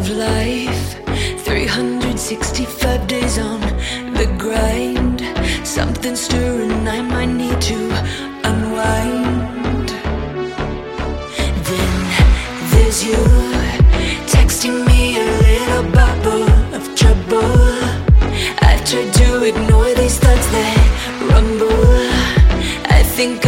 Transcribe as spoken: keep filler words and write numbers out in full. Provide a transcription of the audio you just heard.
life, three hundred sixty-five days on the grind. Something stirring, I might need to unwind. Then there's you, texting me a little bubble of trouble. I've tried to ignore these thoughts that rumble. I think